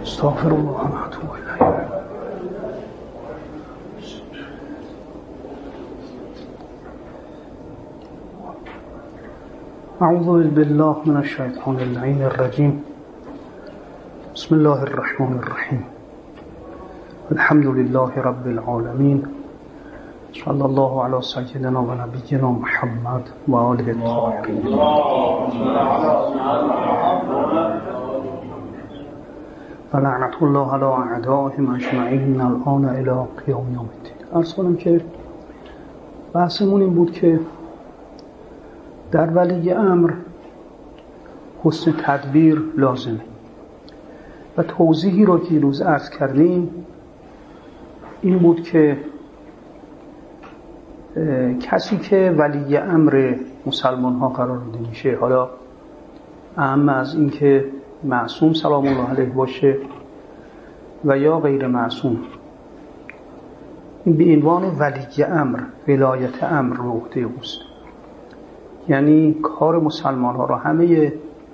استغفر الله و اتوب الیه. اعوذ بالله من الشیطان اللعین الرجیم. بسم الله الرحمن الرحیم. الحمد لله رب العالمین. صلی الله علی سیدنا و نبینا محمد و آله الطاهرین. و لعنت الله علی اعدائهم اجمعین الان الی قیام یوم الدین. عرض کنم که بحثمون این بود که در ولی امر حسن تدبیر لازمه و توضیحی رو که روز عرض کردیم این بود که کسی که ولی امر مسلمان ها قرار داده میشه، حالا اهم از این که معصوم سلام الله علیه باشه و یا غیر معصوم، این به عنوان ولی امر، ولایت امر رو عهده اوست. یعنی کار مسلمان ها را همه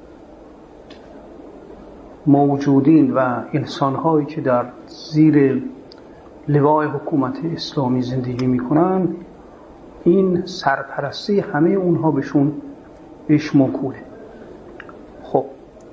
موجودین و انسان هایی که در زیر لوای حکومت اسلامی زندگی میکنن، این سرپرستی همه اونها بهش موکوله. خب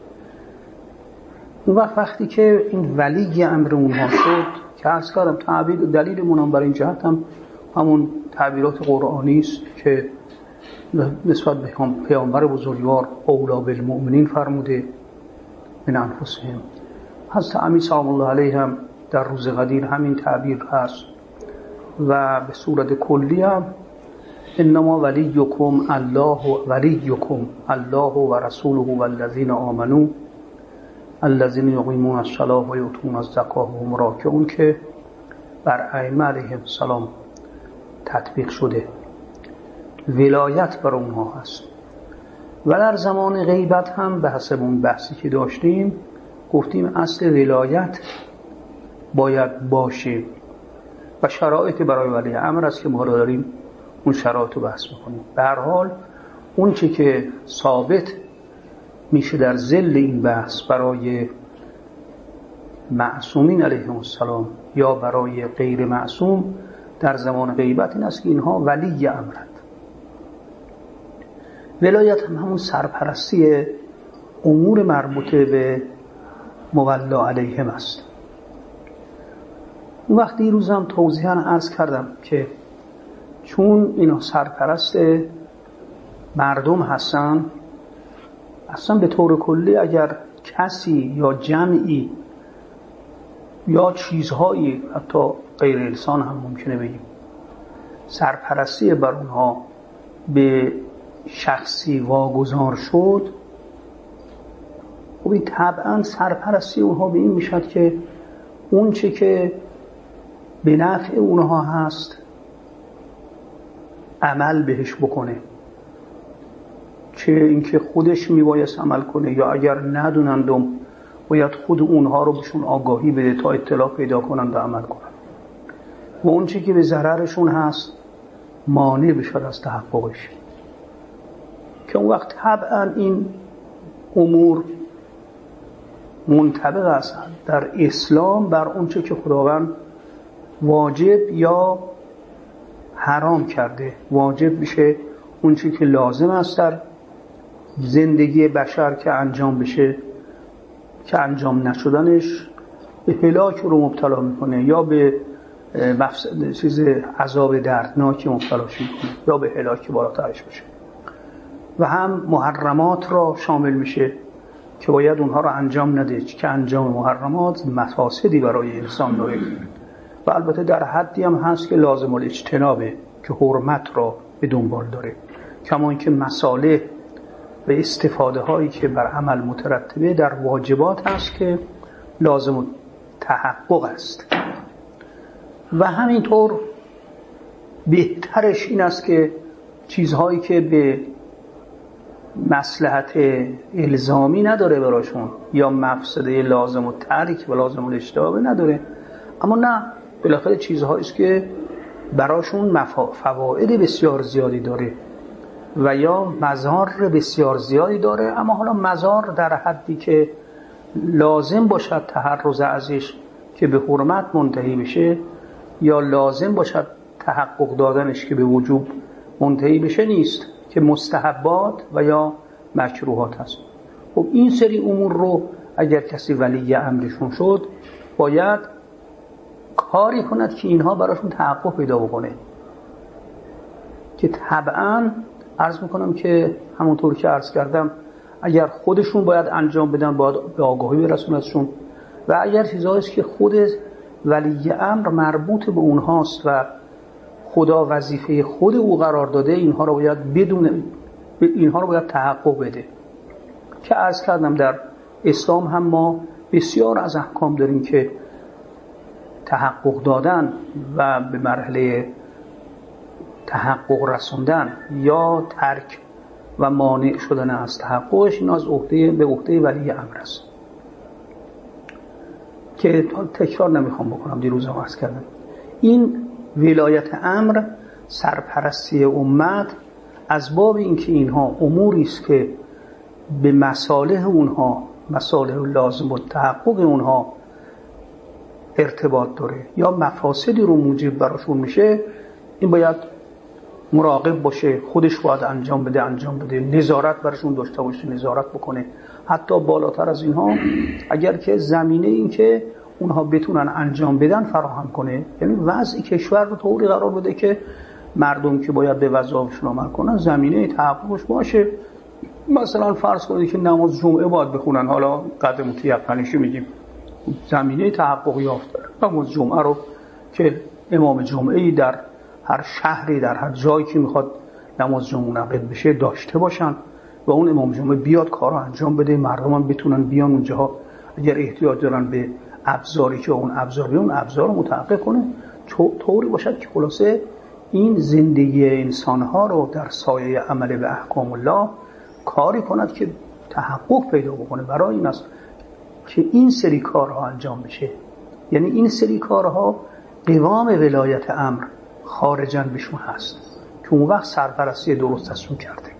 اون وقتی که این ولی امر اونها شد که عرض کردم تعبیر دلیلمون برای این جهت هم همون تعبیرات قرآنی است که نسبت به پیامبر بزرگوار اولا بالمؤمنین فرموده من انفسهم. حضرت امین سلام الله علیه هم در روز قدیر همین تعبیر هست و به صورت کلی هم انما ولیکم الله و رسوله و الذین آمنوا الذین یقیمون الصلاة و یؤتون الزکاة و هم راکعون که بر ائمه علیهم السلام تطبیق شده، ولایت بر اونها هست. و در زمان غیبت هم به حسب اون بحثی که داشتیم گفتیم اصل ولایت باید باشه و شرایط برای ولی امر است که ما داریم اون شرایط رو بحث میکنیم. به هر حال اون چی که ثابت میشه در ظل این بحث برای معصومین علیهم السلام یا برای غیر معصوم در زمان غیبت این است که اینها ولی امرند. ولایت هم همون سرپرستی امور مربوطه به مولا علیهم است. اون وقت دیروز هم توضیحاً عرض کردم که چون اینا سرپرست مردم هستن، اصلا به طور کلی اگر کسی یا جمعی یا چیزهایی حتی غیر انسان هم ممکنه بگیم سرپرستی بر اونها به شخصی واگذار شد، خب این طبعا سرپرستی اونها به این میشد که اون چه که به نفع اونها هست عمل بهش بکنه، چه اینکه خودش میبایست عمل کنه یا اگر ندونندم باید خود اونها رو بهشون آگاهی بده تا اطلاع پیدا کنند و عمل کنند و اون چه که به ضررشون هست مانع بشد از تحققش، که اون وقت طبعا این امور منطبق است در اسلام بر اون چه که خداوند واجب یا حرام کرده. واجب میشه اون چی که لازم است در زندگی بشر که انجام بشه، که انجام نشدنش به هلاک رو مبتلا میکنه یا به عذاب دردناکی مبتلا میکنه یا به هلاک بالاترش بشه. و هم محرمات را شامل میشه که باید اونها را انجام نده، که انجام محرمات مفاسدی برای انسان داره و البته در حدی هم هست که لازم الاجتنابه که حرمت را به دنبال داره، کما اینکه مصالح و استفاده هایی که بر عمل مترتبه در واجبات هست که لازم تحقق است. و همینطور بهترش این است که چیزهایی که به مصلحت الزامی نداره براشون یا مفسده لازم و ترک و لازم الاجتناب نداره، اما نه بالاخره چیزهایی است که براشون فواید بسیار زیادی داره و یا مضار بسیار زیادی داره، اما حالا مضار در حدی که لازم باشد تحرز ازش که به حرمت منتهی بشه یا لازم باشد تحقق دادنش که به وجوب منتهی بشه نیست، که مستحبات و یا مکروهات هست. خب این سری امور رو اگر کسی ولی امرشون شد باید کاری کند که اینها براشون تحقق پیدا بکنه، که طبعا عرض میکنم که همونطور که عرض کردم اگر خودشون باید انجام بدن باید به آگاهی برسونشون، و اگر چیزهاییست که خود ولی امر مربوط به اونهاست و خدا وظیفه خود او قرار داده، اینها رو باید اینها رو باید تحقق بده. که عرض کردم در اسلام هم ما بسیار از احکام داریم که تحقق دادن و به مرحله تحقق رسوندن یا ترک و مانع شدن از تحققش این از به عهده ولی امر است، که تکرار نمیخوام بکنم، دیروز هم عرض کردم. این ولایت امر، سرپرستی امت، از باب اینکه اینها اموری است که به مصالح اونها، مصالح لازم و تحقق اونها ارتباط داره یا مفاسدی رو موجب براشون میشه، این باید مراقب باشه، خودش باید انجام بده، نظارت براشون داشته باشه، نظارت بکنه. حتی بالاتر از اینها اگر که زمینه این که اونها بتونن انجام بدن فراهم کنه، یعنی وضع کشور رو طوری قرار بده که مردم که باید به وظایفشون عمل کنن زمینه تحققش باشه. مثلا فرض کنید که نماز جمعه باید بخونن، حالا قدم تیقنشی میگیم، زمینه تحقق یافته نماز جمعه رو که امام جمعه‌ای در هر شهری در هر جایی که میخواد نماز جمعه منعقد بشه داشته باشن و اون امام جمعه بیاد کارو انجام بده، مردم هم بتونن بیان اونجاها اگر احتیاج دارن به ابزاری که اون ابزار رو متحقق کنه، طوری باشد که خلاصه این زندگی انسانها رو در سایه عمل به احکام الله کاری کند که تحقق پیدا بکنه. برای این است که این سری کارها انجام بشه، یعنی این سری کارها قوام ولایت امر خارجاً بهشون هست که اون وقت سرپرستی درست ازشون کرده.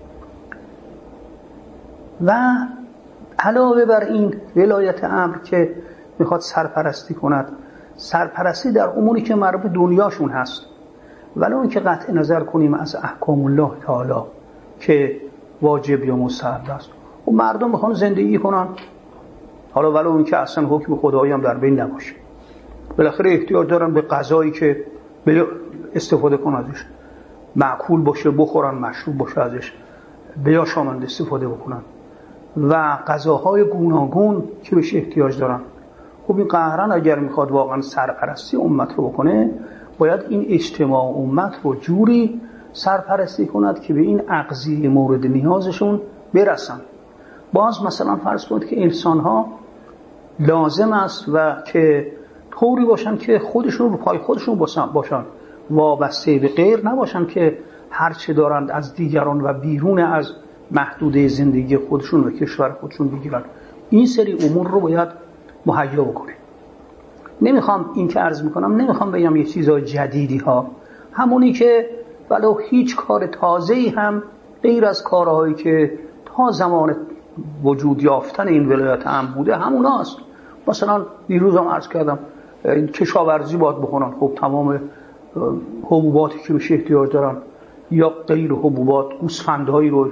و علاوه بر این ولایت امر که میخواد سرپرستی کند، سرپرستی در اموری که مربوط دنیاشون هست، ولو اینکه قطع نظر کنیم از احکام الله تعالی که واجب یا مستحب است و مردم میخوان زندگی کنن، حالا ولو اینکه اصلا حکم خدایی هم در بین نباشه، بالاخره احتیاج دارن به غذایی که استفاده کنن ازش، معقول باشه بخورن، مشروب باشه ازش بیاشامند استفاده بکنن و غذاهای گوناگون که بهش احتیاج دارن. خب این قهرن اگر میخواد واقعا سرپرستی امت رو بکنه باید این اجتماع امت رو جوری سرپرستی کند که به این اغذیه مورد نیازشون برسن. باز مثلا فرض کنید که انسان‌ها لازم است و که طوری باشن که خودشون رو پای خودشون باشن، وابسته به غیر نباشن که هر چه دارند از دیگران و بیرون از محدوده زندگی خودشون و کشور خودشون بگیرن. این سری امور رو باید مهیا بکنه. نمیخوام این که عرض میکنم نمیخوام بگم یه چیزای جدیدی ها، همونی که ولو هیچ کار تازه‌ای هم غیر از کارهایی که تا زمان وجود یافتن این ولایت هم بوده هموناست. مثلا دیروز هم عرض کردم کشاورزی باید بکنن، خب تمام حبوباتی که بهش احتیاج دارن یا غیر حبوبات، گوسفندهایی رو،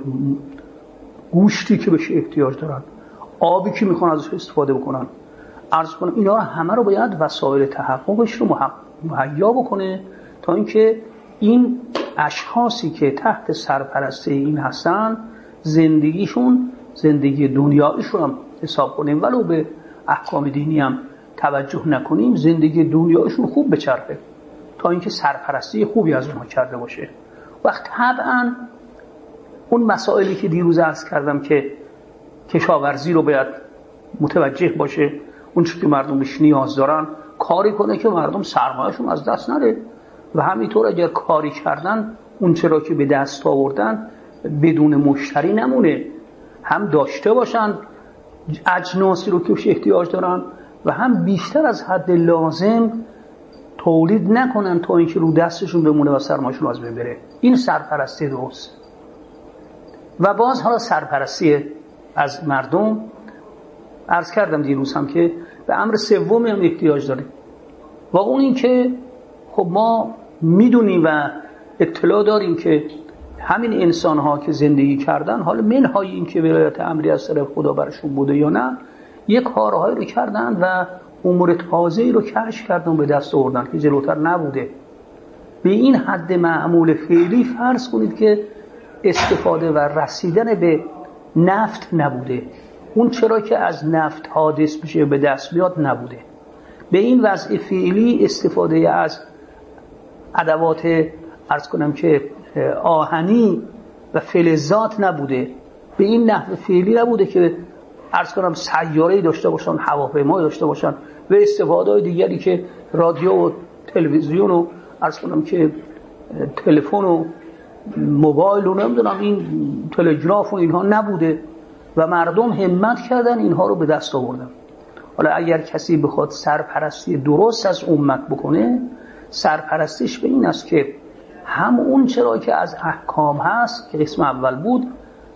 گوشتی که بهش احتیاج دارن، آبی که میخوان ازش استفاده بکنن، عرض کنم اینا همه رو باید وسایل تحققش رو مهیا بکنه تا اینکه این اشخاصی که تحت سرپرستی این هستن زندگیشون زندگی دنیایشون هم حساب کنیم، ولو به احکام دینی هم توجه نکنیم، زندگی دنیایشون خوب بچرخه تا اینکه سرپرستی خوبی از اونها کرده باشه. وقت طبعا اون مسائلی که دیروز عرض کردم که کشاورزی رو باید متوجه باشه، اون چیزی که مردم بهش نیاز دارن کاری کنه که مردم سرمایه‌شون از دست نره، و همینطور اگر کاری کردن اون چرا که به دست آوردن بدون مشتری نمونه، هم داشته باشن اجناسی رو که بهش احتیاج دارن و هم بیشتر از حد لازم تولید نکنن تا اینکه رو دستشون بمونه و سرمایه‌شون از بین بره. این سرپرستی درست. و باز حالا سرپرستی از مردم عرض کردم دیروز هم که به امر سومی هم احتیاج داره و اون این که خب ما میدونیم و اطلاع داریم که همین انسان ها که زندگی کردن، حالا منهای این که ولایت امری از طرف خدا برشون بوده یا نه، یک کارهایی رو کردن و امور تازه‌ای رو کشف کردن به دست آوردن که جلوتر نبوده. به این حد معمول فعلی فرض کنید که استفاده و رسیدن به نفت نبوده. اون چرا که از نفت حادث بشه به دست بیاد نبوده. به این وضع فعلی استفاده از ادوات عرض کنم که آهنی و فلزات نبوده. به این نحو فعلی نبوده که عرض کنم سیاره‌ای داشته باشن، هواپیمایی داشته باشن و استفاده‌های دیگری که رادیو و تلویزیون و عرض کنم که تلفن و موبایل و نمیدونم این تلگراف و اینها نبوده و مردم همت کردن اینها رو به دست آوردن. حالا اگر کسی بخواد سرپرستی درست از امت بکنه، سرپرستیش به این است که هم اون چرا که از احکام هست که قسم اول بود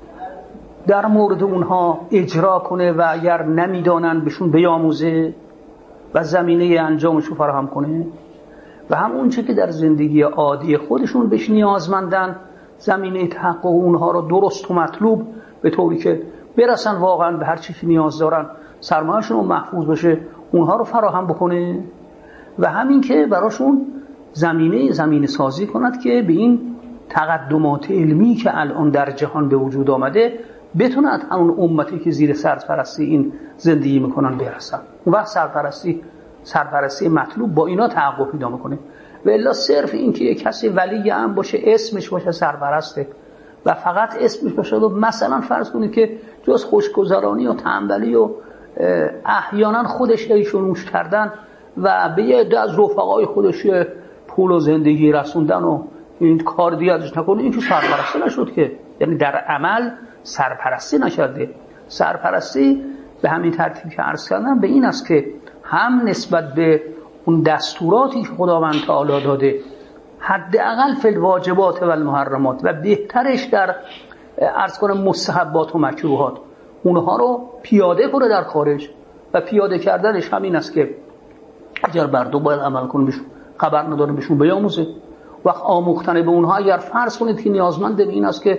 در مورد اونها اجرا کنه و اگر نمیدانن بهشون بیاموزه و زمینه انجامشو فراهم کنه، و هم اون چه که در زندگی عادی خودشون بهش نیازمندن زمینه تحقق اونها رو درست و مطلوب به طوری که برسن واقعا به هر چی که نیاز دارن، سرمایه‌شون رو محفوظ بشه، اونها رو فراهم بکنه و همین که براشون زمینه سازی کند که به این تقدمات علمی که الان در جهان به وجود آمده بتوند همون امتی که زیر سرپرستی این زندگی میکنن برسن. اون وقت سرپرستی مطلوب با اینا تحقق پیدا میکنه. و الا صرف این که یک کسی ولی امر باشه، اسمش باشه سرپرسته و فقط اسمش باشه، و مثلا فرض کنید که جز خوشگذرانی و تنبلی و احیانا خودش ایشونوش کردن و به یه عده از رفقای خودش پول و زندگی رسوندن و این کار دیگه ازش نکنه، این که سرپرستی نشد که، یعنی در عمل سرپرستی نکرده. سرپرستی به همین ترتیب که عرض کردم به این است که هم نسبت به اون دستوراتی که خداوند تعالی داده، حداقل فی الواجبات و المحرمات و بهترش در عرض کنم مستحبات و مکروهات، اونها رو پیاده کنه در کارش. و پیاده کردنش همین است که اگر بردو باید عمل کنه بهشون خبر نداره بهشون بیاموزه. وقت آموختن به اونها اگر فرض کنید که نیازمند به این است که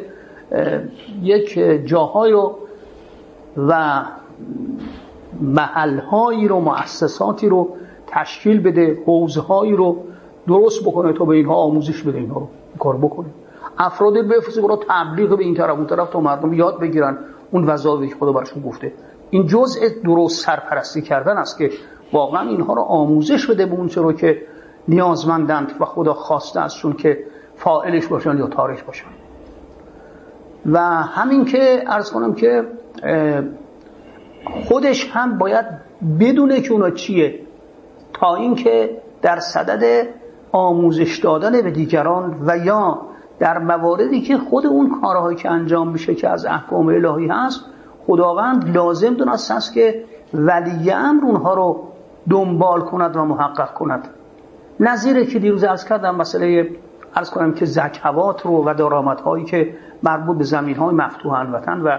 یک جاهای رو و محلهایی رو، مؤسساتی رو تشکیل بده، حوزهایی رو درست بکنه تا به اینها آموزش بده، اینها رو کار بکنه. افراد بفرسته برای تبلیغ به این طرف اون طرف تا مردم یاد بگیرن اون وظایفی که خدا براشون گفته. این جزء درست سرپرستی کردن است که واقعا اینها رو آموزش بده به اون چرا که نیازمندند و خدا خواسته ازشون که فاعلش باشن یا تارک باشن. و همین که عرض کنم که خودش هم باید بدونه که اونا چیه، تا اینکه در صدد آموزش دادن به دیگران و یا در مواردی که خود اون کارهایی که انجام میشه که از احکام الهی هست، خداوند لازم دونست است که ولی امر اونها رو دنبال کند و محقق کند. نظیره که دیروز عرض کردم مسئله عرض کنم که زکوات رو و درآمدهایی که مربوط به زمین‌های مفتوح الوطن و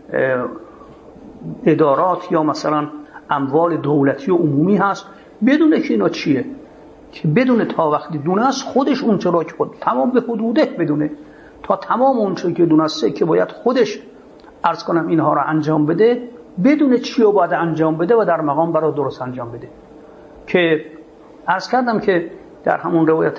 ادارات یا مثلا اموال دولتی و عمومی هست، بدونه که اینا چیه، که بدونه تا وقتی دونست خودش اون چرا که خود تمام به حدوده بدونه، تا تمام اون چرا که دونسته که باید خودش عرض کنم اینها رو انجام بده، بدونه چی رو باید انجام بده و در مقام برای درست انجام بده. که عرض کردم که در همون روایت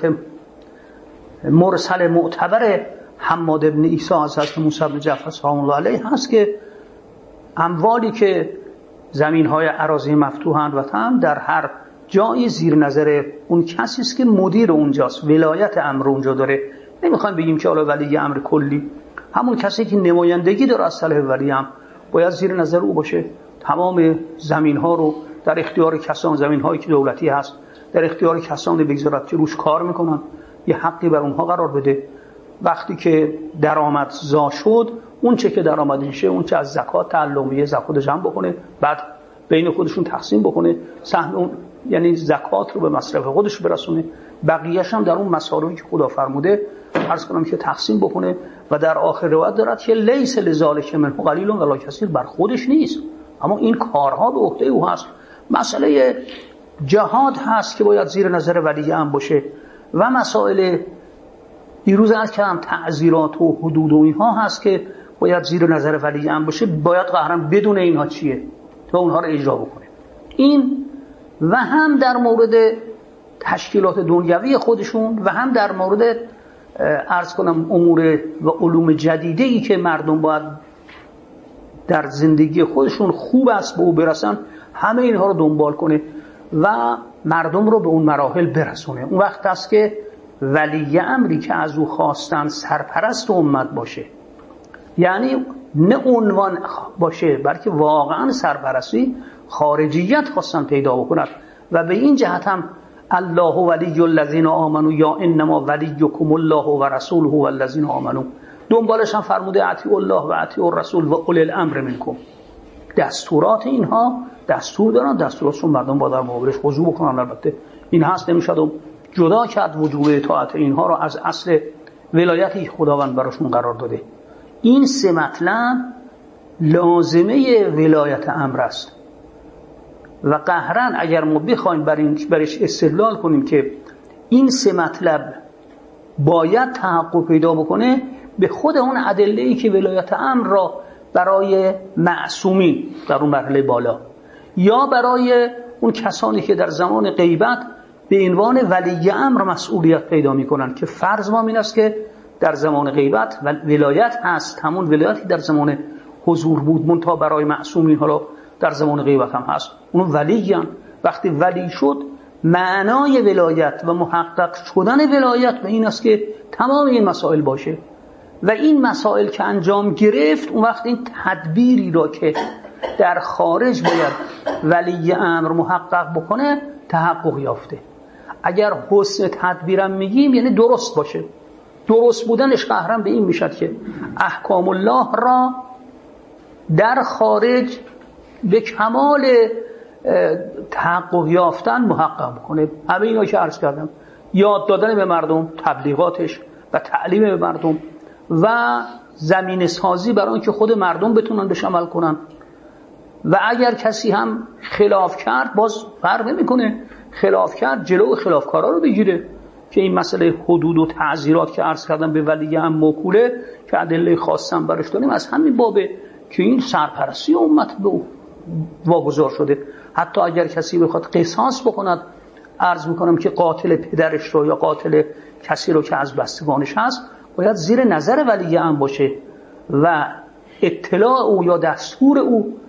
مرسل معتبر حماد ابن عیسی از حضرت موسی بن جعفر سلام الله علیه هست که اموالی که زمین‌های اراضی مفتوح الوطن در هر جایی زیر نظر اون کسی است که مدیر اونجاست، ولایت امر اونجا داره. نمیخوایم بگیم که حالا ولی امر کلی، همون کسی که نمایندگی داره از صلاح ولی امر باید زیر نظر او باشه. تمام زمین‌ها رو در اختیار کسان، زمین‌هایی که دولتی هست در اختیار کسانی بگذارد که روش کار میکنن، یه حقی بر اونها قرار بده. وقتی که درآمد زا شد، اون چه که درآمد میشه، اون چه از زکات تعلمیه زکات جمع بکنه، بعد بین خودشون تقسیم بکنه، سهم اون یعنی زکات رو به مصرف خودش برسونه، بقیه‌اش هم در اون مصارفی که خدا فرموده عرض کنم که تقسیم بکنه. و در آخر روایت دارد که لیس لذالک منه قلیل ولا کثیر، بر خودش نیست، اما این کارها به عهده او هست. مسئله جهاد هست که باید زیر نظر ولی امر باشه و مسائل دیروز عرض کردم تعزیرات و حدود و اینها هست که باید زیر نظر ولی امر باشه. باید قهرم بدون اینها چیه تا اونها رو اجرا بکنه. این و هم در مورد تشکیلات دنیوی خودشون و هم در مورد عرض کنم امور و علوم جدیدی که مردم باید در زندگی خودشون خوب است به او برسن، همه اینها رو دنبال کنه و مردم رو به اون مراحل برسونه. اون وقت است که ولی امری که از او خواستن سرپرست امت باشه، یعنی نه عنوان باشه بلکه واقعا سرپرستی خارجیت خواستن پیدا بکنن. و به این جهت هم الله ولی الذین آمنوا یا انما ولیکم الله و رسوله والذین آمنوا، دنبالش هم فرموده اطیعوا الله و اطیعوا الرسول و اولی الامر منکم. دستورات اینها دستور دارن، دستوراتشون مردم با در مقابلش خضوع بکنن. البته این هست نمیشد جدا کرد وجوب اطاعت اینها رو از اصل ولایتی خداوند براشون قرار داده. این سه مطلب لازمه ولایت امر است و قهرن اگر ما بخوایم برش استدلال کنیم که این سه مطلب باید تحقق پیدا بکنه، به خود اون ادله‌ای که ولایت امر را برای معصومین در اون مرحله بالا یا برای اون کسانی که در زمان غیبت به عنوان ولی امر مسئولیت پیدا میکنن که فرض ما این است که در زمان غیبت ولایت هست، همون ولایتی در زمان حضور بود منتها برای معصومین حالا در زمان غیبت هم هست، اون ولیان. وقتی ولی شد معنای ولایت و محقق شدن ولایت به این است که تمام این مسائل باشه و این مسائل که انجام گرفت اون وقت این تدبیری را که در خارج باید ولی امر محقق بکنه تحقق یافته. اگر حسن تدبیرم میگیم یعنی درست باشه. درست بودنش قهرم به این میشد که احکام الله را در خارج به کمال تحقق یافتن محقق بکنه. همه اینا که عرض کردم، یاد دادن به مردم، تبلیغاتش و تعلیم به مردم و زمین سازی برای اینکه خود مردم بتونن بهش عمل کنن و اگر کسی هم خلاف کرد باز فرق نمیکنه، خلاف کرد جلو خلافکارا رو بگیره که این مسئله حدود و تعزیرات که عرض کردم به ولی هم موکوله که ادله خاصم برش داریم از همین بابه که این سرپرستی امت به او واگذار شده. حتی اگر کسی بخواد قصاص بکند، عرض میکنم که قاتل پدرش رو یا قاتل کسی رو که از بستگانش هست باید زیر نظر ولی امر باشه و اطلاع او یا دستور او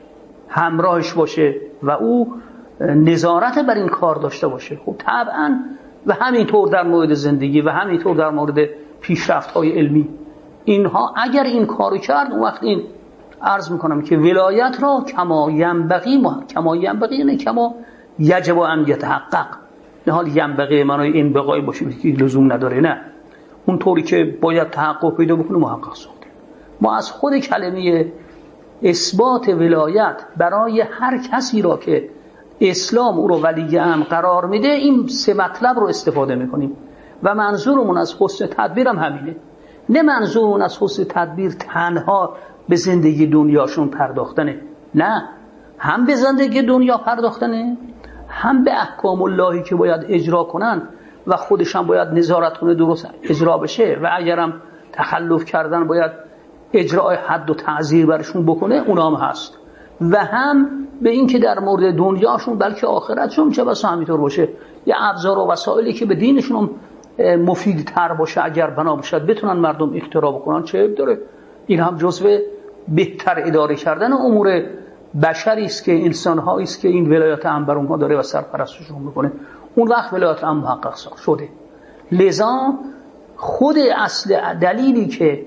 همراهش باشه و او نظارت بر این کار داشته باشه. خب طبعا و همینطور در مورد زندگی و همینطور در مورد پیشرفت‌های علمی اینها اگر این کارو کرد اون وقت این عرض میکنم که ولایت را کما ینبغی یعنی کما یجب ان یتحقق، نه حال ینبغی معنای انبغای باشه که لزوم نداره، نه اون طوری که باید تحقق پیدا بکنه محقق ساخته. ما از خود کلمه اثبات ولایت برای هر کسی را که اسلام او رو ولی امر قرار میده این سه مطلب رو استفاده میکنیم و منظورمون از حسن تدبیر هم همینه. نه منظورمون از حسن تدبیر تنها به زندگی دنیاشون پرداختنه، نه، هم به زندگی دنیا پرداختنه هم به احکام اللهی که باید اجرا کنن و خودش هم باید نظارت کنه درست اجرا بشه و اگرم تخلف کردن باید اجرای حد و تعزیر برشون بکنه اونام هست و هم به این که در مورد دنیاشون بلکه آخرتشون چه بسا همینطور باشه یه ابزار و وسایلی که به دینشون مفیدتر باشه اگر بنا باشد بتونن مردم اختراع بکنن چه عیب داره. این هم جزو بهتر اداره کردن امور بشری است که انسان‌هایی است که این ولایت امر بر اونها داره و سرپرستشون میکنه. اون وقت ولایت امر محقق شده. لذا خود اصل دلیلی که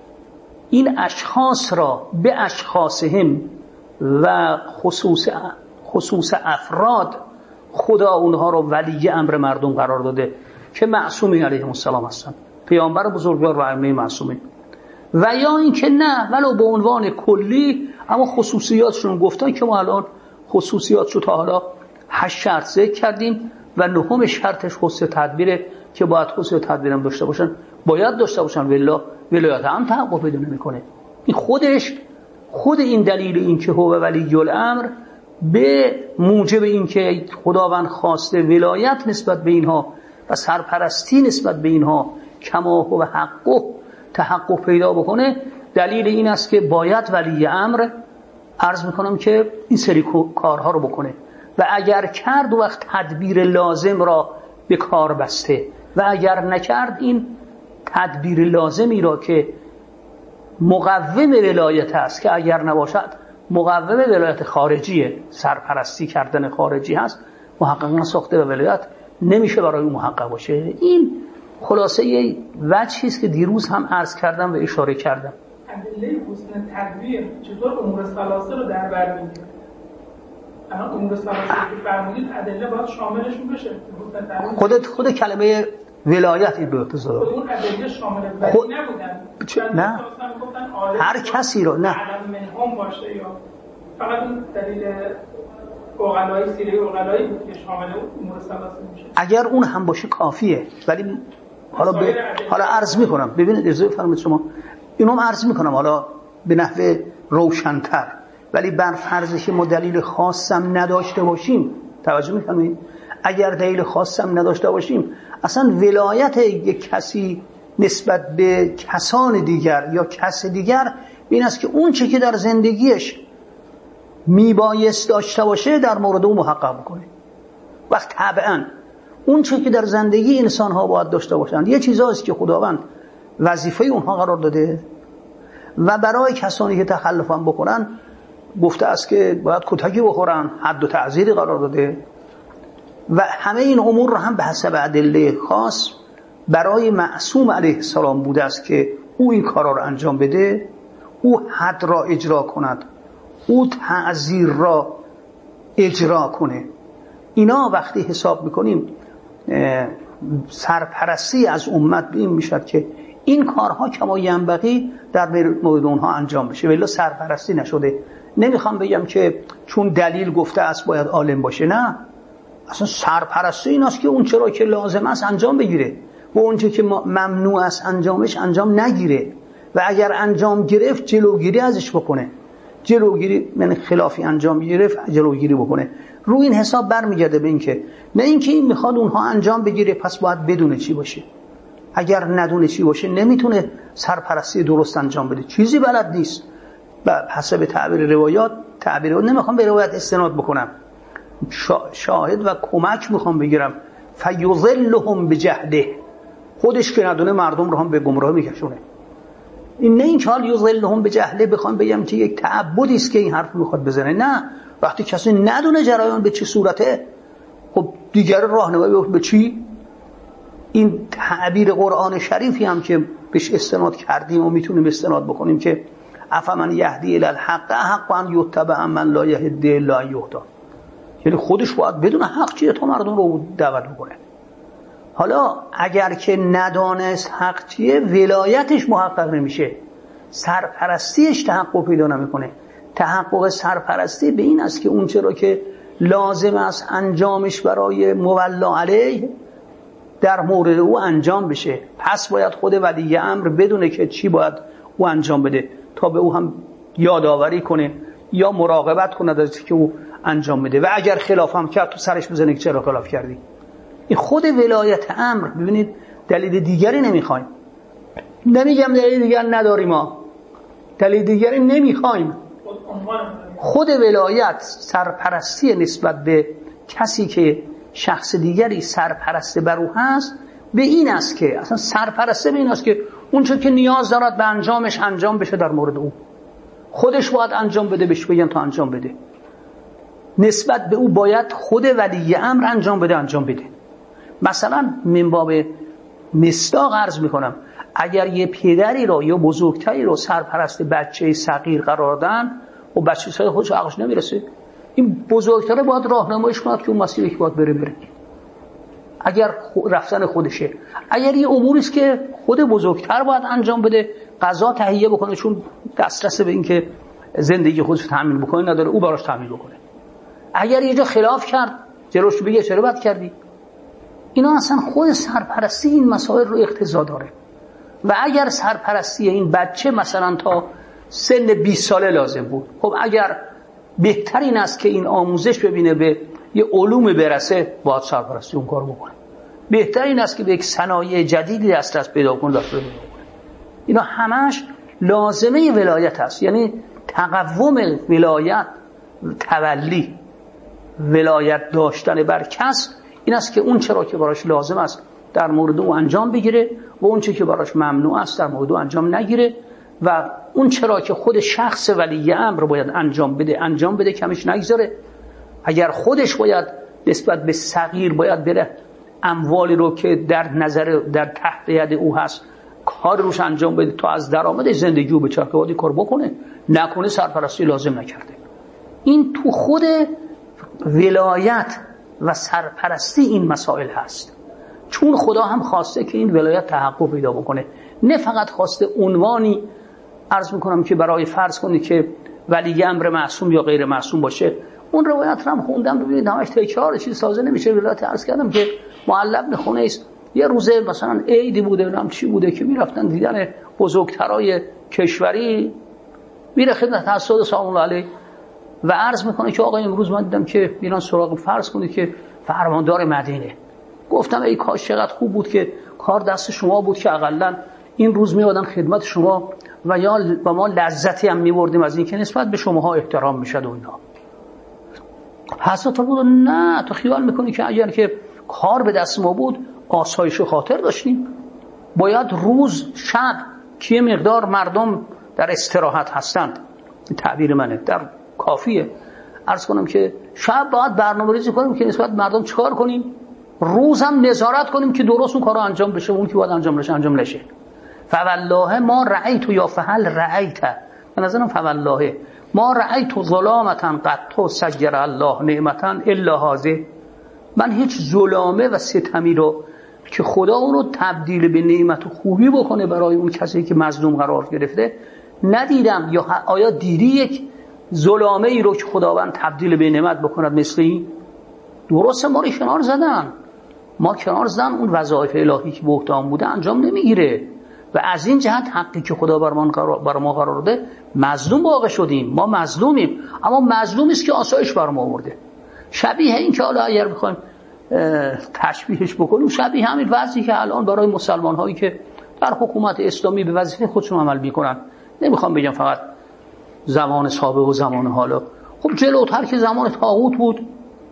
این اشخاص را به اشخاصهم و خصوص افراد خدا اونها را ولی امر مردم قرار داده که معصومین علیهم السلام هستند، پیامبر بزرگوار و ائمه معصومین، و یا این که نه ولو به عنوان کلی اما خصوصیاتشون گفتن که ما الان خصوصیاتشو تا حالا 8 شرط ذکر کردیم و 9 شرطش حسن تدبیره که باید حسن تدبیرم داشته باشن، باید داشته باشن، والله ولایت هم تحقق پیدا نمیکنه. این خودش خود این دلیل این که هو ولی الامر به موجب این که خداوند خواسته ولایت نسبت به اینها و سرپرستی نسبت به اینها کما هو حقه تحقق پیدا بکنه، دلیل این است که باید ولی امر عرض میکنم که این سری کارها رو بکنه و اگر کرد وقت تدبیر لازم را به کار بسته و اگر نکرد این تدبیر لازمی را که مقوم ولایت است که اگر نباشد مقوم ولایت خارجیه، سرپرستی کردن خارجی هست، محقق نساخته و ولایت نمیشه برای اون محقق باشه. این خلاصه یه وجهی است که دیروز هم عرض کردم و اشاره کردم. ادله حسن تدبیر چطور امور ثلاثه رو در بر میگیره؟ الان امور ثلاثه که فرمودید ادله باید شاملشون بشه. خود کلمه ولایت این رو اقتضا داره. اون ادله شامل ولی نبودن. نه. هر کسی رو نه. منهم باشه یا فقط اون دلیل اوغلای سیره اوغلایی بود که شامل امور ثلاثه میشه. اگر اون هم باشه کافیه، ولی حالا عرض میکنم. ببینید اجازه بفرمایید شما. اینو عرض میکنم حالا به نحو روشن‌تر، ولی بر فرض که ما دلیل خاصم نداشته باشیم، توجه میکنید؟ اگر دلیل خاصم نداشته باشیم اصلا ولایت یک کسی نسبت به کسان دیگر یا کس دیگر این است که اون چه که در زندگیش میبایست داشته باشه در مورد اون محقق بکنه. وقت طبعا اون چه که در زندگی انسان ها باید داشته باشند یه چیزهاست که خداوند وظیفه اونها قرار داده و برای کسانی که تخلف هم بکنن گفته است که باید کتکی بخورن، حد و تعزیری قرار داده و همه این امور رو هم به حسب ادله خاص برای معصوم علیه السلام بوده است که او این کارا رو انجام بده، او حد را اجرا کند، او تعزیر را اجرا کنه. اینا وقتی حساب میکنیم سرپرستی از امت به این میشد که این کارها کما ینبغی در مورد اونها انجام بشه، ولی سرپرستی نشده. نمیخوام بگم که چون دلیل گفته است باید عالم باشه، نه، اصلا سرپرستی این است که اون چرا که لازم است انجام بگیره و اون چه که ممنوع است انجامش انجام نگیره و اگر انجام گرفت جلوگیری ازش بکنه، جلوگیری من خلافی انجام گرفت جلوگیری بکنه. رو این حساب برمیگرده به این که نه اینکه این میخواد اونها انجام بگیره پس باید بدونه چی باشه، اگر ندونه چی باشه نمیتونه سرپرستی درست انجام بده، چیزی بلد نیست. و حسب تعبیر روایات نمیخوام به روایت استناد بکنم، شاهد و کمک میخوام بگیرم. فیضلهم بجهده، خودش که ندونه مردم رو هم به گمراه میکشونه. این نه این که حال یضلهم بجهله بخوام بگم که یک تعبدی است که این حرف میخواد بزنه، نه، وقتی کسی ندونه جریان به چه صورته خب دیگر راهنمایی به چی؟ این تعبیر قرآن شریفی هم که بهش استناد کردیم و میتونیم استناد بکنیم که افمن یهدی الی الحق حق ان یتبع من لا یهدی الا یهدی، یعنی خودش باید بدون حق چیه تا مردم رو دعوت بکنه. حالا اگر که ندانست حق چیه ولایتش محقق نمیشه، سرپرستیش تحقق پیدا نمیکنه. تحقق سرپرستی به این است که اون چرا که لازم است انجامش برای مولا علیه در مورد او انجام بشه، پس باید خود ولی امر بدونه که چی باید او انجام بده تا به او هم یادآوری کنه یا مراقبت کنه از که او انجام بده و اگر خلاف هم کرد تو سرش بزنه که چرا خلاف کردی. این خود ولایت امر. ببینید دلیل دیگری نمیخوایم، نمیگم دلیل دیگر نداریم، ما دلیل دیگری نمیخوایم. خود ولایت سرپرستی نسبت به کسی که شخص دیگری سرپرست بر او هست به این است که اصلا سرپرسته به این است که اون چون که نیاز دارد به انجامش انجام بشه در مورد او، خودش باید انجام بده، بهش بگن تا انجام بده. نسبت به او باید خود ولی امر انجام بده. مثلا من باب مصداق عرض میکنم، اگر یه پدری رو یا بزرگتری رو سرپرست بچه صغیر قرار دادن و بچه صغیر خودش عقلش نمیرسه، این بزرگتره باید راهنماییش کنه که اون مسیری که باید بره. اگر رفتن خودشه، اگر یه اموری است که خود بزرگتر باید انجام بده، غذا تهیه بکنه چون دسترس به این که زندگی خودش تامین بکنه نداره، او براش تامین بکنه. اگر یه جا خلاف کرد جلوش بگه چرا بد کردی. اینا اصلا خود سرپرستی این مسائل رو اقتضا داره. و اگر سرپرستی این بچه مثلا تا سن 20 ساله لازم بود. خب اگر بهتر این است که این آموزش ببینه، به یه علوم برسه، باید سرپرستی اون کار بکنه. بهتر این است که به یک صنایع جدیدی دسترس پیدا کنه، اینا همش لازمه ولایت است. یعنی تقوم ولایت، تولی ولایت داشتن بر کس این است که اون چرا که براش لازم است در مورد او انجام بگیره و اون چه که براش ممنوع است در مورد او انجام نگیره، و اون چرا که خود شخص ولی امر باید انجام بده کمش نگذاره. اگر خودش باید نسبت به صغیر باید بره اموالی رو که در تحت ید او هست کار روش انجام بده تا از درآمد زندگی رو بچرخه، باید کار بکنه، نکنه سرپرستی لازم نکرده. این تو خود ولایت و سرپرستی این مسائل هست، چون خدا هم خواسته که این ولایت تحقق پیدا بکنه، نه فقط خواسته عنوانی عرض میکنم که برای فرض کنید که ولی امر معصوم یا غیر معصوم باشه. اون روایت رو هم خوندم، ببینید همش تکرار چیز سازه نمیشه. ولایت عرض کردم که معلق بن خنیس یه روزه مثلا عیدی بوده نام چی بوده که میرفتن دیدن بزرگترای کشوری، میره خدمت حضرت سلام الله علیه و عرض میکنه که آقا امروز من دیدم که میرن سراغ فرض کنید که فرماندار مدینه. گفتم ای کاش چقدر خوب بود که کار دست شما بود که حداقل این روز میادن خدمت شما و یا با ما لذتی هم میبردیم از این که نسبت به شماها احترام میشد و اینا. حضرت بود نه، تو خیال میکنی که اگر که کار به دست ما بود آسایش و خاطر داشتیم؟ باید روز شب که مقدار مردم در استراحت هستند، تعبیر منه، در کافیه، عرض کنم که شب باید برنامه‌ریزی کنیم که نسبت مردم چیکار کنیم، روز هم نظارت کنیم که درست اون کارو انجام بشه، اون که باید انجام نشه. فوالله ما رأیت یا فهل رأیت، به نظرم فوالله ما رأیت ظلامتا قط سجر الله نعمتا الا هذه، من هیچ ظلامه و ستمی رو که خدا اون رو تبدیل به نعمت و خوبی بکنه برای اون کسی که مظلوم قرار گرفته ندیدم. یا آیا دیدی یک ظلامه ای رو که خداوند تبدیل به نعمت بکند مثل این؟ درسته ما رو کنار زدن، ما کنار زدن اون وظایف الهی که به عهده بوده انجام نمیگیره و از این جهت حقی که خدا بر ما قرار داده مظلوم واقع شدیم. ما مظلومیم، اما مظلومی است که آسایش بر ما آورده. شبیه این که حالا اگر بخوایم تشبیهش بکنیم، شبیه همین وضعی که الان برای مسلمان هایی که در حکومت اسلامی به وظیفه خودشون عمل میکنن، نمیخوام بگم فقط زمان سابق و زمان حالا، خب جلوتر که زمان طاغوت بود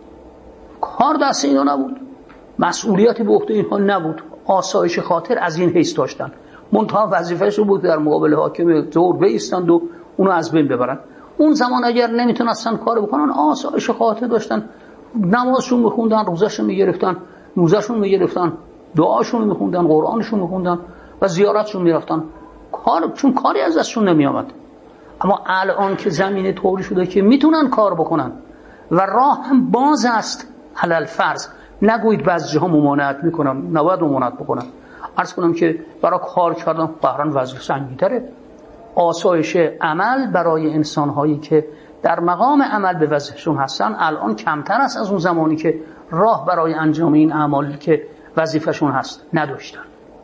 کار دست اینا نبود، مسئولیتی به عهده اینها نبود، آسایش خاطر از این حیث داشتن، منتها وظیفه‌شون بود در مقابل حاکم زور بایستند و اونو از بین ببرن. اون زمان اگر نمیتونستن کار بکنن آسایش خاطر داشتن، نمازشون میخوندن، روزشون میگرفتن، موزهشون میگرفتن، دعاشون میخوندن، قرآنشون میخوندن و زیارتشون میرفتن، چون کاری از دستشون نمیامد. اما الان که زمینه طوری شده که میتونن کار بکنن و راه هم باز است، حلال فرض نگویید بعضی ها ممانعت میکنن، نباید ممانعت بکنن. عرض کنم که برای کار کردن قهران وظیفه سنگین‌تره. آسایش عمل برای انسان‌هایی که در مقام عمل به وظیفه‌شون هستن الان کمتر است از اون زمانی که راه برای انجام این اعمالی که وظیفه‌شون هست نداشتن.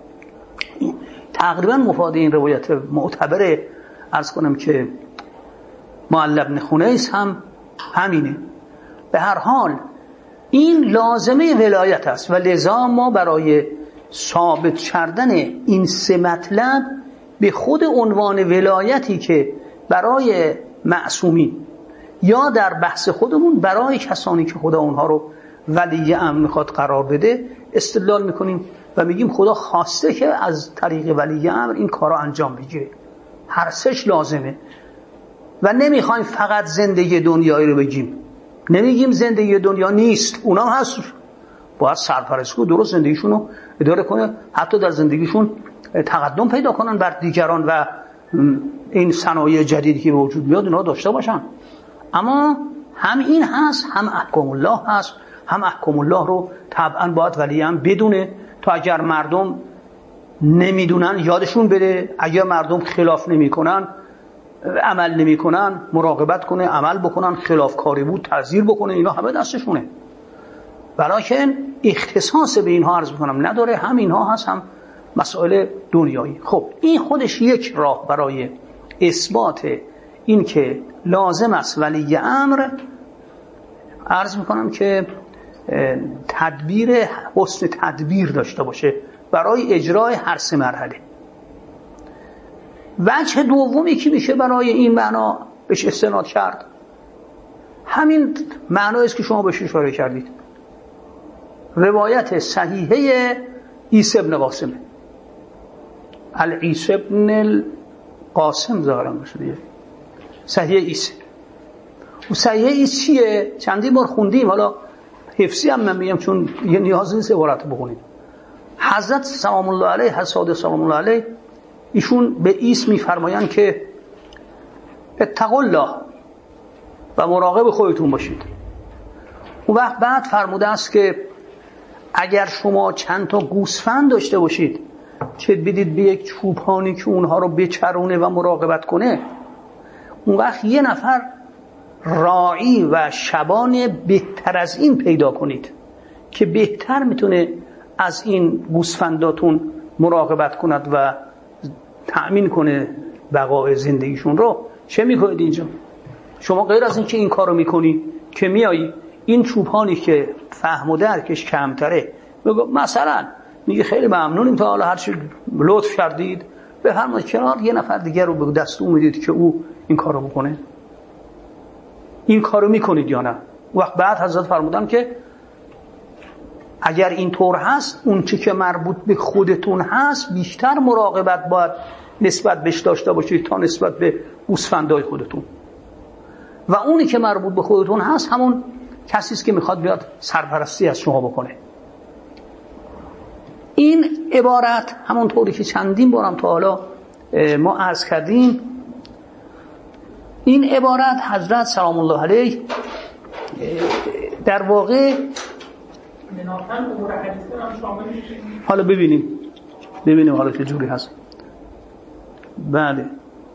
تقریبا مفاد این روایت معتبر عرض کنم که معلق بن خنیس هم همینه. به هر حال این لازمه ولایت است و لذا ما برای ثابت کردن این سه مطلب به خود عنوان ولایتی که برای معصومین یا در بحث خودمون برای کسانی که خدا اونها رو ولی امر میخواد قرار بده استدلال میکنیم و میگیم خدا خواسته که از طریق ولی امر این کارا انجام بگیره. هر سهش لازمه و نمیخوایم فقط زندگی دنیایی رو بگیم، نمیگیم زندگی دنیا نیست، اونا هست، باید سرپرستی و درست زندگیشون رو اداره کنه، حتی در زندگیشون تقدم پیدا کنن بر دیگران و این صنایع جدیدی که به وجود میاد اونا داشته باشن. اما هم این هست، هم احکام الله هست، هم احکام الله رو طبعا باید ولی هم بدونه تا اگر مردم نمیدونن یادشون بده، اگر مردم خلاف نمیکنن عمل نمیکنن مراقبت کنه، عمل بکنن، خلاف کاری بود تعزیر بکنه، اینا همه دستشونه. ولیکن اختصاص به اینها عرض میکنم نداره، هم اینها هست هم مسائل دنیایی. خب این خودش یک راه برای اثبات این که لازم است ولی امر، عرض میکنم که حسن تدبیر داشته باشه برای اجرای هر سه مرحله. وجه دومی که میشه برای این معنا بهش استناد کرد، همین معنایی است که شما بهش اشاره کردید، روایت صحیحه عیسی ابن قاسم، عیسی ابن القاسم ظاهرا باشه دیگه، صحیح عیسی. و صحیح عیسی چیه؟ چندین بار خوندیم، حالا حفظی هم من میگم چون یه نیاز نیست عبارت بخونید. حضرت سلام الله علیه، حضرت سلام الله علیه، ایشون به عیسی میفرمایند که اتقوا الله و مراقب خودتون باشید. اون وقت بعد فرموده است که اگر شما چند تا گوسفند داشته باشید که بدید به یک چوپانی که اونها رو بچرونه و مراقبت کنه، اون وقت یه نفر راعی و شبان بهتر از این پیدا کنید که بهتر میتونه از این گوسفنداتون مراقبت کند و تأمین کنه بقای زندگیشون رو. چه میکنید اینجا؟ شما غیر از این که این کارو میکنی که میایی این چوپانی که فهم و درکش کمتره، مثلا میگه خیلی ممنونیم تا حالا هرچی لطف کردید، بفرمایید کنار، یه نفر دیگر رو به دستور میدید که او این کارو بکنه. این کارو میکنید یا نه؟ وقت بعد حضرت فرمودن که اگر این طور هست، اون چی که مربوط به خودتون هست بیشتر مراقبت باید نسبت بهش داشته باشید تا نسبت به گوسفندای خودتون، و اونی که مربوط به خودتون هست همون کسی است که میخواد بیاد سرپرستی از شما بکنه. این عبارت همونطوری که چندین بارم تا حالا ما عرض کردیم، این عبارت حضرت سلام الله علیه در واقع حالا ببینیم حالا چه جوری هست. بله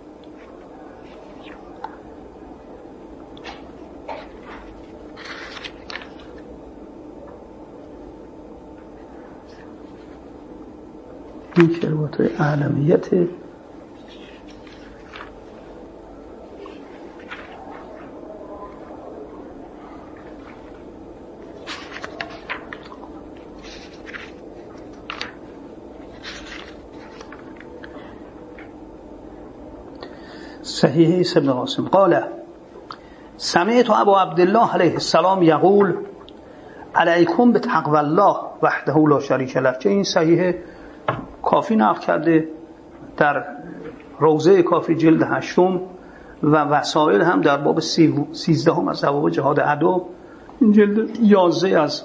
این کلمات اعلمیت صحیح عیسی ابن قاسم قال سمعت ابو عبدالله علیه السلام یقول علیکم بتقوی الله وحده لا شریک له. چه این صحیح کافی نقل کرده در روضه کافی جلد 8 و وسائل هم در باب 13 از ابواب جهاد عدو، این جلد 11 از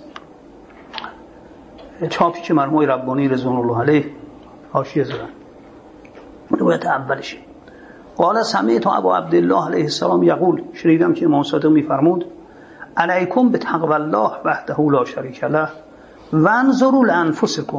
چاپی که مرحوم ربانی رضوان الله علیه حاشیه زدن، روایت اولشه. قال سمعت ابو عبدالله علیه السلام یقول، شنیدم که امام صادق میفرمود علیکم بتقوی الله وحده لا شریک له وانظروا لانفسکم،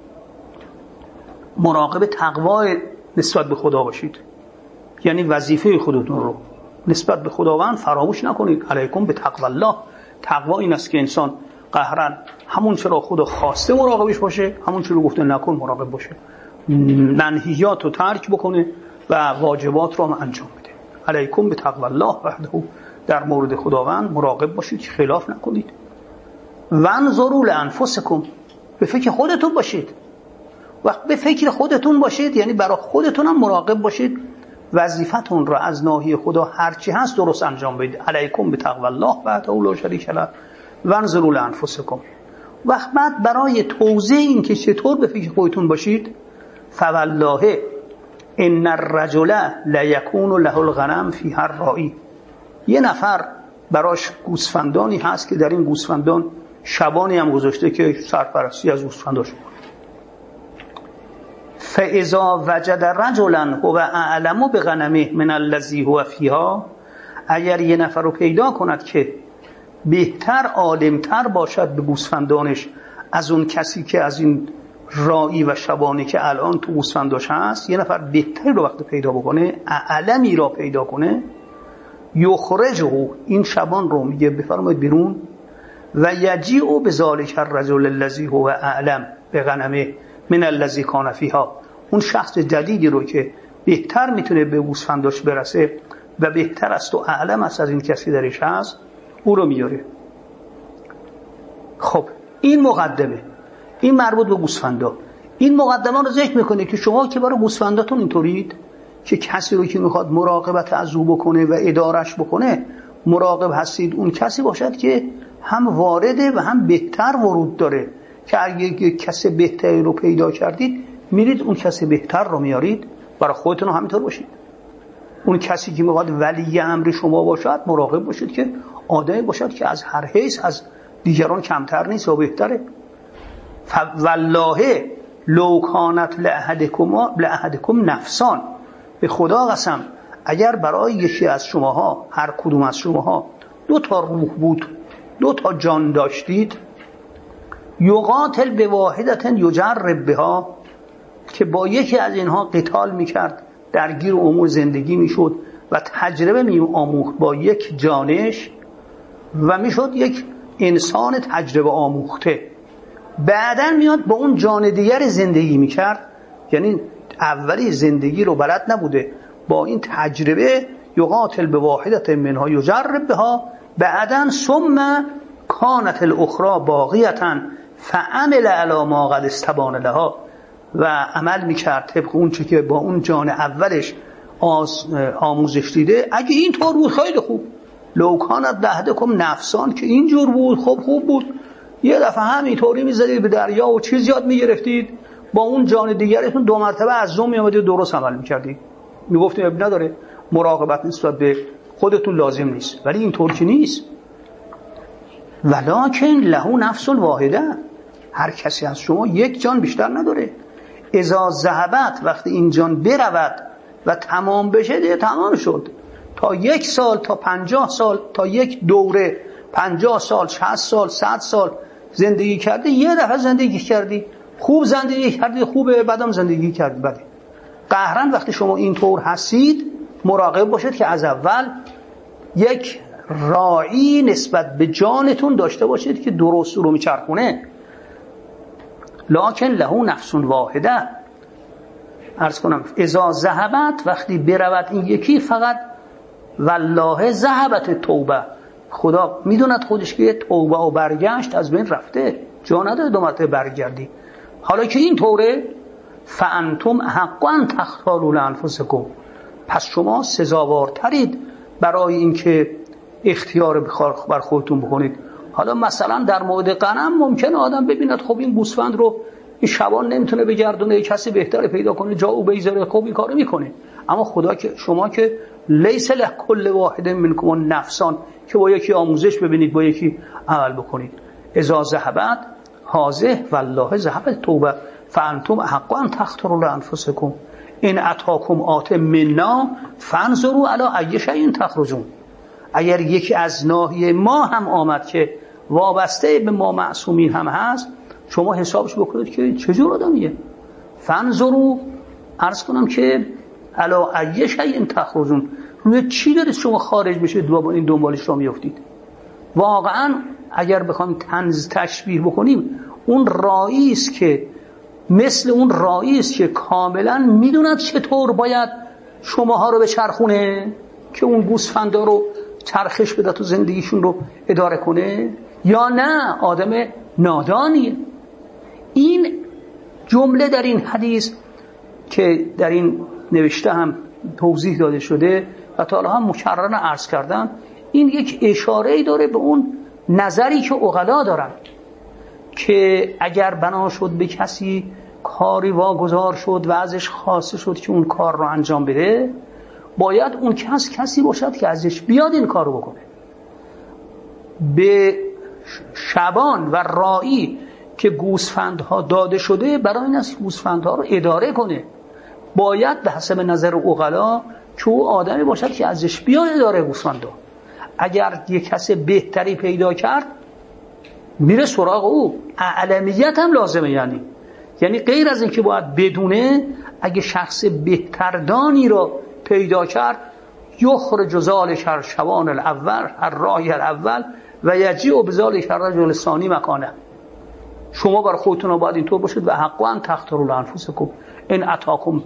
مراقب تقوای نسبت به خدا باشید، یعنی وظیفه خودتون رو نسبت به خداوند فراموش نکنید. علیکم بتقوی الله، تقوا این است که انسان قهرن همون چرا خدا خواسته مراقبش باشه، همون چرا گفته نکن مراقب باشه، منهیات رو ترک بکنه و واجبات رو هم انجام بده. علیکم بتقوی الله وحده، در مورد خداوند مراقب باشید که خلاف نکنید. وانظروا لانفسکم، به فکر خودتون باشید. وقت به فکر خودتون باشید یعنی برای خودتون هم مراقب باشید، وظیفتون را از ناحیه خدا هرچی هست درست انجام بدید. علیکم بتقوی الله وحده لا شریک له وانظروا لانفسکم. وقت بعد برای توضیح این که چطور به فکر خودتون باشید، فوالله ان الرجل لیکون له الغنم فی هر راعی، یه نفر براش گوسفندانی هست که در این گوسفندان شبانی هم گذاشته که سرپرستی از گوسفنداش کنه. فاذا وجد رجلا هو اعلم بغنمه من الذی هو فیها، اگر یه نفر رو پیدا کند که بهتر عالمتر باشد به گوسفندانش از اون کسی که از این راعی و شبانی که الان تو گوسفنداش هست، یه نفر بهتری رو وقت پیدا بکنه، اعلمی را پیدا کنه، یخرجه، این شبان رو میگه بفرمایید بیرون، و یجیء بذالک الرجل الذی هو اعلم بغنمه من الذی کان فیها، اون شخص جدیدی رو که بهتر میتونه به گوسفنداش برسه و بهتر است و اعلم است از این کسی درش هست، او رو میاره. خب این مقدمه، این مربوط به گوسفندا. این مقدمه رو ذکر میکنه که شما که برای گوسفنداتون اینطورید که کسی رو که میخواد مراقبت از او بکنه و ادارش بکنه مراقب هستید اون کسی باشد که هم وارده و هم بهتر ورود داره، که اگه کسی بهتری رو پیدا کردید میرید اون کسی بهتر رو میارید، برای خودتون همینطور باشید. اون کسی که میخواد ولی امر شما باشد مراقب باشید که آدمی باشد که از هر حیث از دیگران کمتر نیست و بهتره. والله لو کانت لأحدکم نفسان، به خدا قسم اگر برای یکی از شماها، هر کدوم از شماها 2 تا روح بود، 2 تا جان داشتید، یقاتل به واحدت یجرب بها، که با یکی از اینها قتال میکرد، درگیر امور زندگی میشد و تجربه میآموخت با یک جانش و میشد یک انسان تجربه آموخته، بعداً میاد با اون جان دیگر زندگی میکرد، یعنی اولی زندگی رو بلد نبوده، با این تجربه یقاتل به واحدت منها یجرب بها، بعداً ثم کانت الاخرى باقیتا فعمل علی ما قد استبان لها، و عمل میکرد طبق اون چی که با اون جان اولش آموزش دیده. اگه این طور بود خیلی خوب، لو کانت لأحدکم نفسان، که اینجور بود خب خوب بود، یه دفعه همینطوری میزدید به دریا و چیز یاد میگرفتید، با اون جان دیگرتون 2 مرتبه از زوم میامدید درست عمل میکردید، میگفتید اب نداره، مراقبت نسبت به خودتون لازم نیست. ولی اینطور که نیست. ولکن له نفس واحده، هر کسی از شما یک جان بیشتر نداره. اذا ذهبت، وقتی این جان برود و تمام بشه دیگه تمام شد. تا 1 سال، تا 50 سال، تا یک دوره 50 سال، 60 سال، 100 سال زندگی کردی، یه دفعه زندگی کردی، خوب زندگی کردی، خوبه، بعدم زندگی کردی بده. قهرن وقتی شما اینطور هستید مراقب باشید که از اول یک راعی نسبت به جانتون داشته باشید که درست رو میچرخونه. لکن له نفس واحده، عرض کنم اذا ذهبت، وقتی برود این یکی، فقط والله ذهبت توبه، خدا میدوند خودش که توبه و برگشت از بین رفته، جا نداره 2 مرتبه برگردی. حالا که این طوره، فانتم حقا تختاروا لانفسکم، پس شما سزاوارترید برای اینکه اختیار بر خودتون بکنید. حالا مثلا در مورد غنم ممکنه آدم ببیند خب این گوسفند رو این شبان نمیتونه بگردونه، کسی بهتره پیدا کنه جا او بگذاره، خب این کارو میکنه. اما خدا که شما که لیس لکل واحد منکم نفسان، که با یکی آموزش ببینید، با یکی عمل بکنید. اذا ذهبت هذه والله ذهبت توبه فانتم حقا تختاروا لانفسکم ان اتاکم آت منا فانظروا علی ای شیء تخرجون. اگر یکی از ناحیه ما هم آمد که وابسته به ما معصومین هم هست، شما حسابش بکنید که چجور آدمیه. فانظروا، عرض کنم که علی ای شیء تخرجون، روی چی دارید شما خارج بشید و با این دنبالش را میافتید. واقعا اگر بخوایم تشبیه بکنیم، اون راعی است که مثل اون راعی است که کاملا میدوند چطور باید شماها رو بچرخونه که اون گوسفندا رو چرخش بده تو زندگیشون رو اداره کنه، یا نه آدم نادانیه. این جمله در این حدیث که در این نوشته هم توضیح داده شده و تا الان هم مکررن عرض کردن، این یک اشاره‌ای داره به اون نظری که عقلا دارن که اگر بنا شد به کسی کاری واگذار شد و ازش خواسته شد که اون کار رو انجام بده، باید اون کسی باشد که ازش بیاد این کار رو بکنه. به شبان و راعی که گوسفندها داده شده برای این است گوسفندها رو اداره کنه، باید به حسب نظر عقلا که او آدمی باشد که ازش بیاد اداره گوسفندها. اگر یک کس بهتری پیدا کرد میره سراغ او، اعلمیت هم لازمه. یعنی غیر از این که باید بدونه، اگه شخص بهتردانی رو پیدا کرد، یخرج ذالک الشبان الاول الراعی الاول و یجیء بذالک الرجل الثانی مکانه. شما برای خودتون باید اینطور باشید و حقا تختاروا لانفسکم ان اتاکم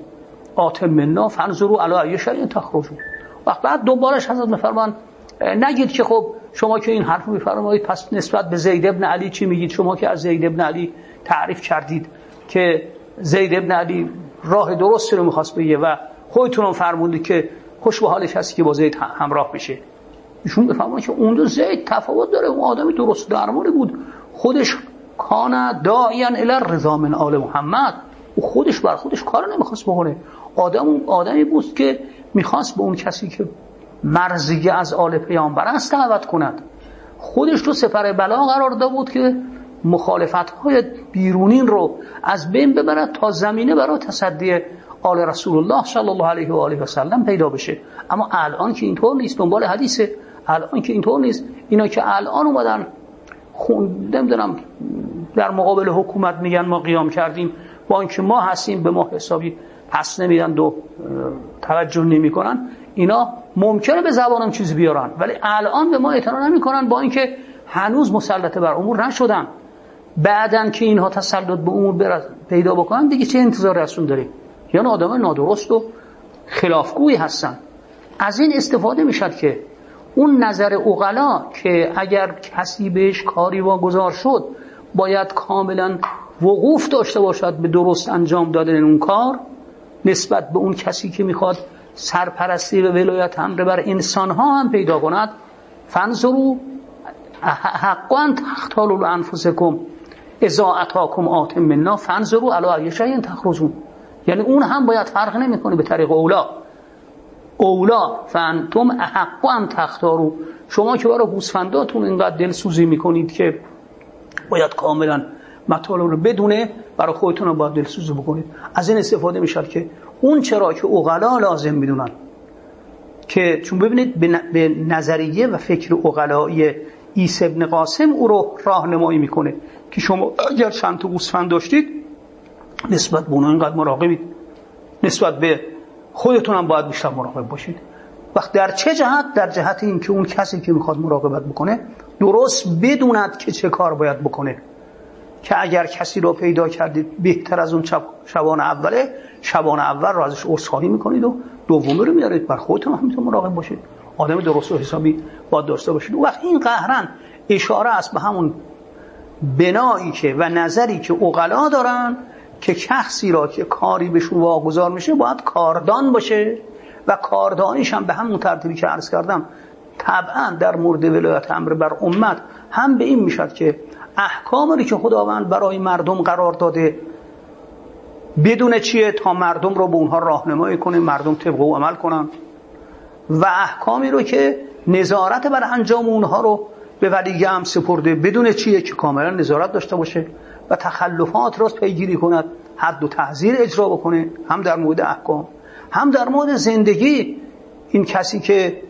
آتم منا فانظروا الی ای شیء تخرجون. وقت بعد دوبارش حضرت میفرمان نگید که خب شما که این حرف میفرمایید پس نسبت به زید ابن علی چی میگید؟ شما که از زید ابن علی تعریف کردید که زید ابن علی راه درست رو میخواست بگه و خودتون هم فرمودید که خوش به حال کسی که با زید همراه بشه. ایشون بفهمن که اون دو زید تفاوت داره. اون آدمی درست درمانی بود، خودش کان داعیا الی الرضا من آل محمد، او خودش بر خودش کار نمیخواست بکنه. آدمی بود که میخواست به اون کسی که مرضیه از آل پیامبر است دعوت کند. خودش تو سپر بلا قرار داده بود که مخالفت‌های بیرونین رو از بین ببرد تا زمینه برای تصدی آل رسول الله صلی الله علیه و آله و سلم پیدا بشه. اما الان که اینطور نیست، دنبال حدیثه. الان که اینطور نیست، اینا که الان اومدن نمیدونم در مقابل حکومت میگن ما قیام کردیم، با اینکه ما هستیم به ما حسابی پس نمیدن و توجه نمیکنن. اینا ممکنه به زبانم چیزی بیارن ولی الان به ما اعتنا نمیکنن، با اینکه هنوز مسلط بر امور نشدن. بعدن که اینها تسلط به امور پیدا بکنن دیگه چه انتظاری ازشون داریم؟ یعنی آدم نادرست و خلافگویی هستن. از این استفاده میشد که اون نظر عقلا که اگر کسی بهش کاری واگذار شد باید کاملا وقوف داشته باشد به درست انجام دادن اون کار نسبت به اون کسی که میخواد سرپرستی و ولایت امر بر انسانها هم پیدا کند. فانظروا حقا تختالوا انفسکم اذا اتاکم آتم منا فانظروا الی ای شیء تخرجون. یعنی اون هم باید فرق نمیکنه به طریق اولا فانتم حقا تختارو. شما که برای گوسفنداتون اینقدر دلسوزی میکنید که باید کاملا مطالب رو بدونه، برای خودتون هم باید دلسوزی بکنید. از این استفاده میشه که اون چرا که عقلا لازم میدونن که چون ببینید به نظریه و فکر عقلایی عیسی ابن قاسم او رو راهنمایی میکنه که شما اگر چند تا گوسفند داشتید نسبت به اونها اینقدر مراقبید، نسبت به خودتون هم باید بیشتر مراقب باشید. وقت در چه جهت؟ در جهت این که اون کسی که میخواد مراقبت بکنه درست بدوند که چه کار باید بکنه، که اگر کسی رو پیدا کردید بهتر از اون شبان اول رو ازش عذرخواهی میکنید و دومی رو میارید بر خودتون هم میتونید مراقب باشید. آدم درست و حسابی باید داشته باشید. وقت این قهرن اشاره است به همون بنایی که و نظری که عقلا دارن که شخصی را که کاری بهشون واگذار میشه باید کاردان باشه و کاردانیش هم به همون ترتیبی که عرض کردم طبعا در مورد ولایت امر بر امت هم به این میشد که احکامی که خداوند برای مردم قرار داده بدون چیه تا مردم رو به اونها راهنمایی کنه، مردم طبق او عمل کنن، و احکامی رو که نظارت بر انجام اونها رو به ولی امر سپرده بدون چیه که کاملا نظارت داشته باشه و تخلفات را پیگیری کند، حد و تحذیر اجرا بکنه، هم در مورد احکام هم در مورد زندگی. این کسی که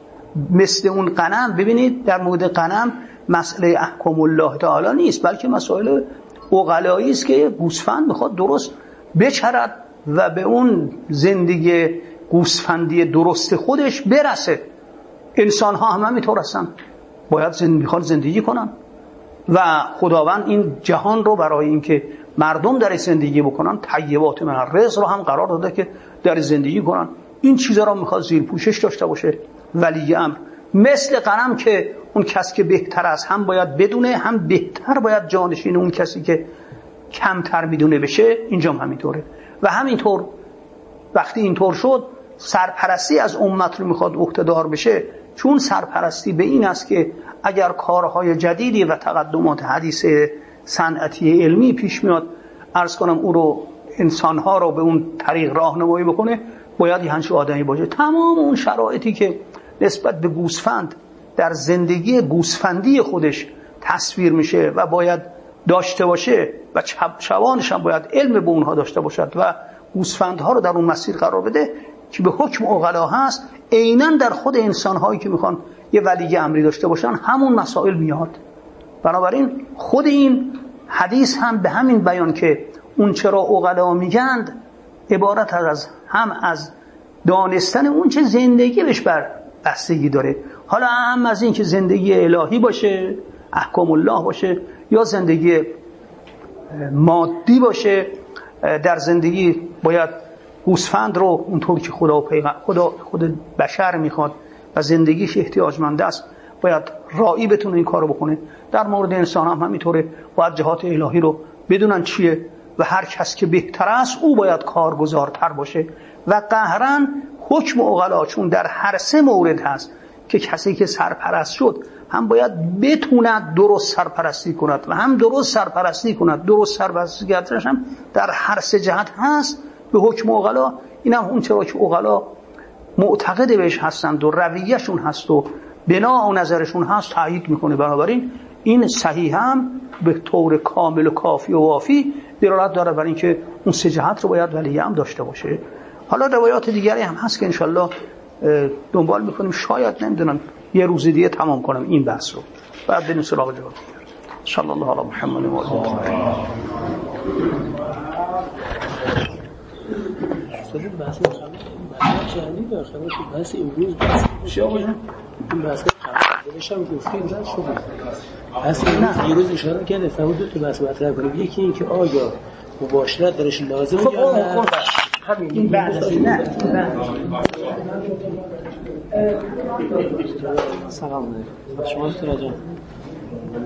مثل اون غنم، ببینید در مورد غنم مسئله احکام الله تعالی نیست بلکه مسائل عقلایی است که گوسفند میخواد درست بچرد و به اون زندگی گوسفندی درست خودش برسه. انسان ها هم همینطور هستن، باید میخواد زندگی کنن و خداوند این جهان رو برای اینکه مردم در زندگی بکنن طیبات من الرزق رو هم قرار داده که در زندگی کنن. این چیزا رو میخواد زیر پوشش داشته باشه ولی امر. مثل غنم که اون کسی که بهتر است هم باید بدونه، هم بهتر باید جانشین اون کسی که کمتر میدونه بشه. اینجا هم همینطوره. و همینطور وقتی اینطور شد سرپرستی از امت رو میخواد عهده‌دار بشه، چون سرپرستی به این است که اگر کارهای جدیدی و تقدمات حدیث صنعتی علمی پیش میاد، عرض کنم او رو انسانها رو به اون طریق راهنمایی بکنه، باید یه همچین آدمی باشه. تمام اون شرایطی که نسبت به گوسفند در زندگی گوسفندی خودش تصویر میشه و باید داشته باشه و شبانش هم باید علم به اونها داشته باشد و گوسفندها رو در اون مسیر قرار بده که به حکم عقلا هست، عیناً در خود انسان‌هایی که میخوان یه ولی امری داشته باشن همون مسائل میاد. بنابراین خود این حدیث هم به همین بیان که اون چرا عقلا میگند عبارت هم از دانستن اون چه زندگی بهش بر بستگی داره. حالا هم از این که زندگی الهی باشه، احکام الله باشه، یا زندگی مادی باشه. در زندگی باید گوسفند رو اونطور که خود بشر میخواد و زندگیش احتیاجمند است باید راعی بتونه این کارو بکنه. در مورد انسان هم همینطوره، باید جهات الهی رو بدونن چیه و هر کس که بهتر است او باید کارگزارتر باشه. و قهرن حکم عقلا چون در هر سه مورد هست که کسی که سرپرست شد هم باید بتوند درست سرپرستی کند و هم درست سرپرستی کند. درست سرپرستی کردنش هم در هر سه جهت هست به حکم عقلا. این هم اون چرا که عقلا معتقد بهش هستند و رویهشون هست و بنا و نظرشون هست تایید میکنه. بنابراین این صحیح هم به طور کامل و کافی و وافی دلالت داره بر اینکه اون سه جهت رو باید ولی هم داشته باشه. حالا روایات دیگری هم هست که انشالله دنبال میکنیم، شاید نمیدونم یه روز دیگه تمام کنم این بحث رو بعد بریم سراغ جواب. صلی الله علی محمد و آله الطاهرین. بحث جنبی داشته باشه، بحث امروز چی آقا جان؟ این بحث قبلش هم گفتیم رد شده. بحث امروز یه روز اشاره کرده فرمود دو تا بحث مطرح کنیم. یکی این که آیا مباشرت درش لازمه یا نه؟ همین این بعد نه سلام علیکم. شما چطور جان؟